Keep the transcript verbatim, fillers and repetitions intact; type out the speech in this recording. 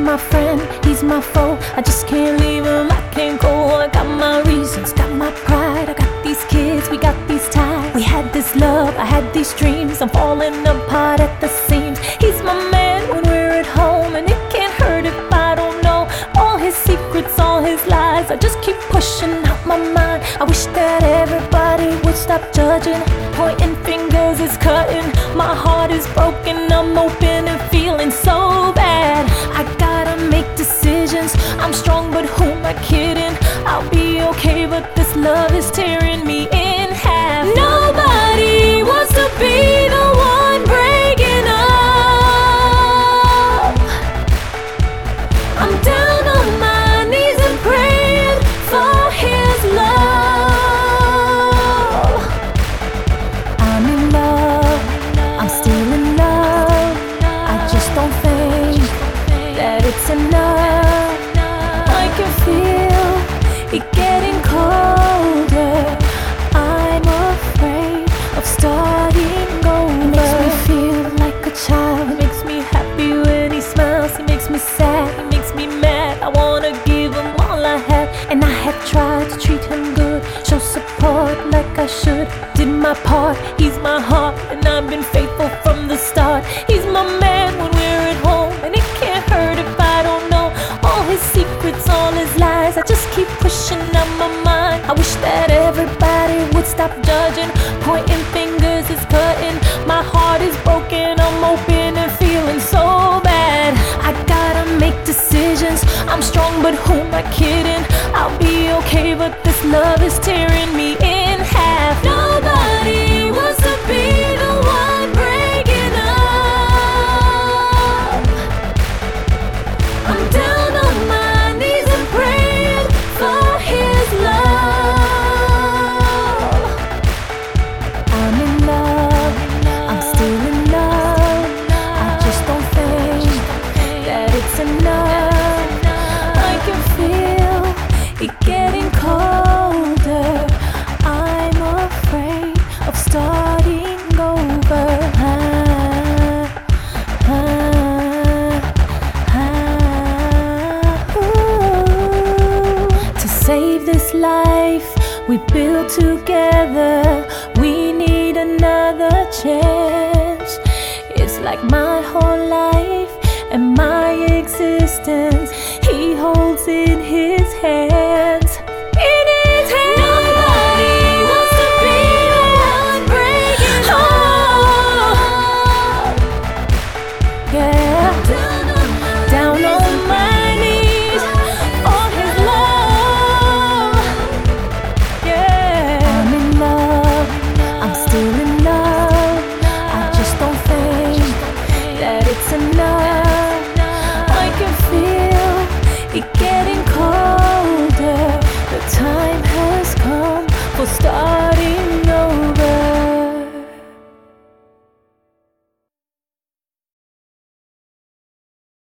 my friend, he's my foe. I just can't leave him, I can't go. I got my reasons, got my pride. I got these kids, we got these ties. We had this love, I had these dreams. I'm falling apart at the seams. He's my man when we're at home, and it can't hurt if I don't know all his secrets, all his lies. I just keep pushing out my mind. I wish that everybody would stop judging. Pointing fingers is cutting. My heart is broken, I'm open and feeling so bad. I gotta make decisions. I'm strong, but who am I kidding? I'll be okay, but this love is tearing me in half. Nobody wants to be the one breaking up. I'm down on my knees and praying for his love. I'm in love, I'm still in love. I just don't think that it's enough. I can feel it getting colder. I'm afraid of starting over. He makes me feel like a child. He makes me happy when he smiles. He makes me sad, he makes me mad. I wanna give him all I have, and I have tried to treat him good, show support like I should. Did my part, he's my heart, and I've been faithful from the start. He's my man when we're at home, and it can't hurt if I don't know all his secrets, all his lies. I just keep pushing out my mind. I wish that everybody would stop judging. Pointing fingers is cutting. My heart is broken, I'm open and feeling so bad. I gotta make decisions. I'm strong, but who am I kidding? I'll be okay, but this love is tearing me in half. Nobody wants to be the one breaking up. I'm down on my knees and praying for his love. I'm in love, I'm still in love. I just don't think that it's enough. I can feel it getting colder. I'm afraid of starting over. Ah, ah, ah, ooh. To save this life we built together, we need another chance. It's like my whole life and my existence, he holds in his hands. In his hands. Nobody wants to be the one breaking up. Yeah. Down on my knees for his love. Yeah. I'm in love, I'm still in love. I just don't think that it's enough. I can feel it getting colder. The time has come for stars.